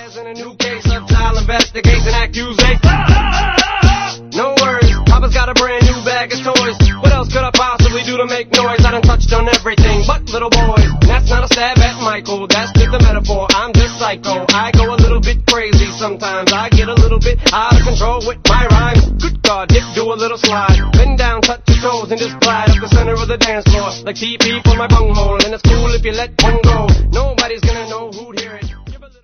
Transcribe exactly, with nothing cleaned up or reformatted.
in a new case of child investigation accusation. No worries, Papa's got a brand new bag of toys. What else could I possibly do to make noise? I done touched on everything but little boys. That's not a stab at Michael, that's just a metaphor. I'm just psycho, I go a little bit crazy sometimes. I get a little bit out of control with my rhymes. Good God, Dick, do a little slide. Bend down, touch your toes, and just glide up the center of the dance floor like T P for my bunghole. And it's cool if you let one go. Nobody's gonna know who'd hear it.